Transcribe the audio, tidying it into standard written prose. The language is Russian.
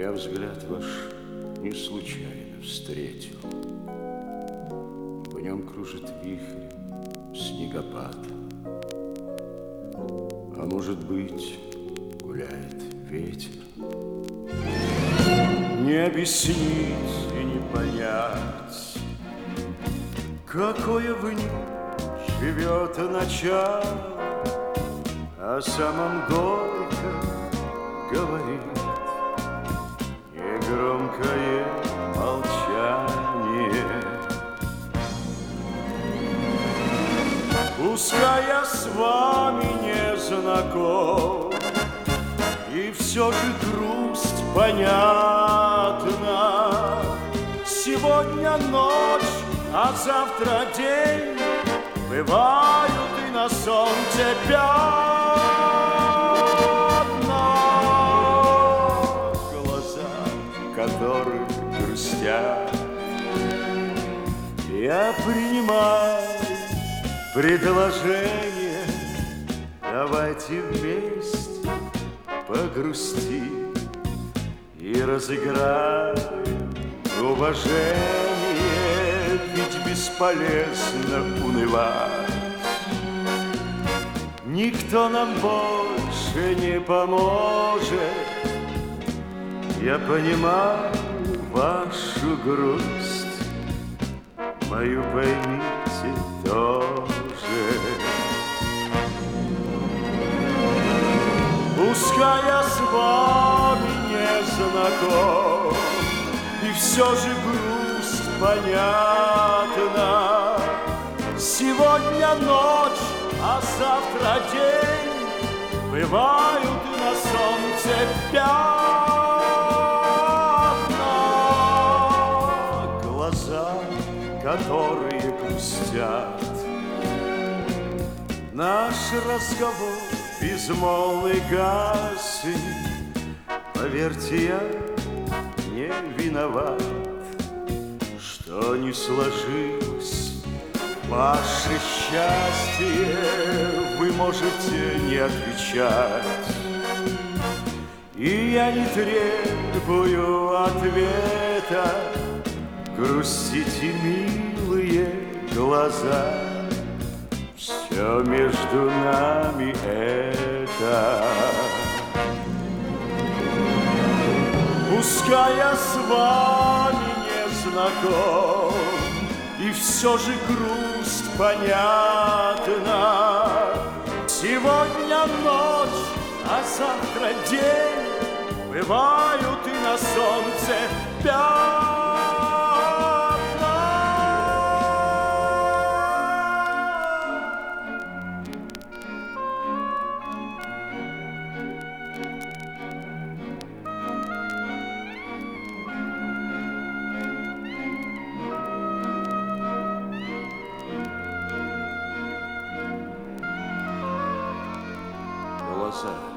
Я взгляд ваш не случайно встретил. В нем кружит вихрь, снегопад. А может быть, гуляет ветер. Не объяснить и не понять, какое в нем живет начало, о самом горько говорит негромкое молчание. Пускай я с вами не знаком, и все же грусть понятна. Сегодня ночь, а завтра день, бывают и на солнце пятна. Глаза, которые грустят, я принимаю предложение. Давайте вместе погрустим и разыграем уважение, ведь бесполезно унывать. Никто нам больше не поможет. Я понимаю вашу грусть, мою поймите тоже. Пускай я с вами не знаком, и все же грусть понятна. Сегодня ночь, а завтра день, бывают и на солнце пятна. Глаза, которые грустят, наш разговор безмолвный гаснет. Поверьте, я не виноват, что не сложилось ваше счастье. Вы можете не отвечать, и я не требую ответа. Грустите, милые глаза, все между нами это. Пускай я с вами не знаком, и все же грусть понятна. Сегодня ночь, а завтра день, бывают и на солнце пятна. Глаза,